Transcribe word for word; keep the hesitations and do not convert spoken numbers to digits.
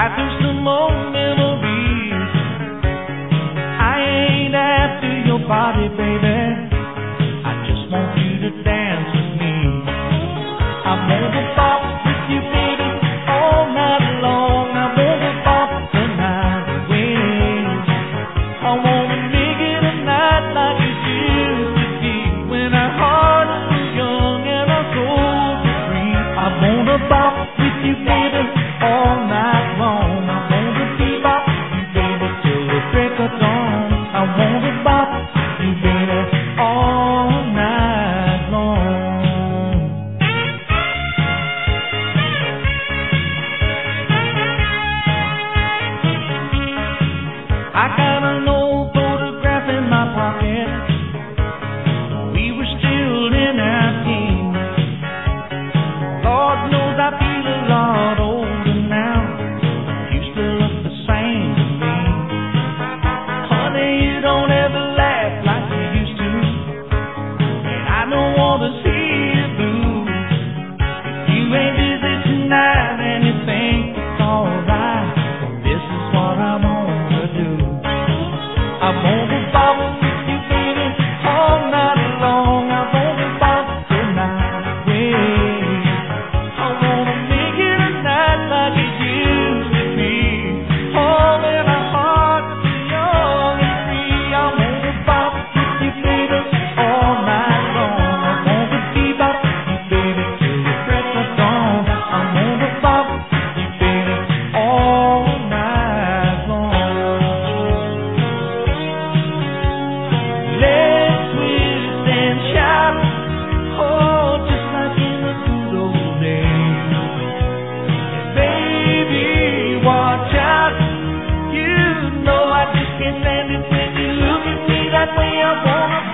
back to some old memories. I ain't after your body, baby. I just want you to dance with me. I'm gonna bop with you, baby, all night long. I'm gonna bop the night away. I wanna make it a night like it used to be when our hearts were young and our souls were free. I wanna bop with you, baby, all night long. I wanna bebop you, baby, till the break of dawn. I wanna bop you, baby, all night long. I got an old photograph in my pocket. We were still in our teens. Lord knows I feel a lot older now. You still look the same to me. Honey, you don't ever laugh like you used to, and I don't want to see you blue. If you ain't busy tonight and you think it's alright, this is what I want to do. I want to bop with you, baby, all night long. I want to bop the night away. I want to make it a night like it used to be. Oh, when our hearts are young and free. I want to bop with you, baby, all night long. I want to bebop you, baby, till the break of dawn. I want to bop with you, baby, all night long. Let's twist and shout, oh, just like in the good old days. And baby, watch out, you know I just can't stand it when you look at me that way. I wanna